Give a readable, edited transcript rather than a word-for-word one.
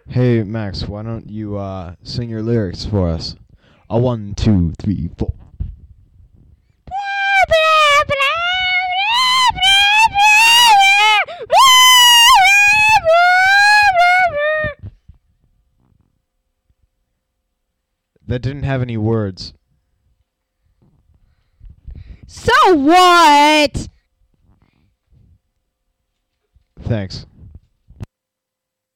Hey, Max, why don't you sing your lyrics for us? A one, two, three, four. That didn't have any words. So what? Thanks.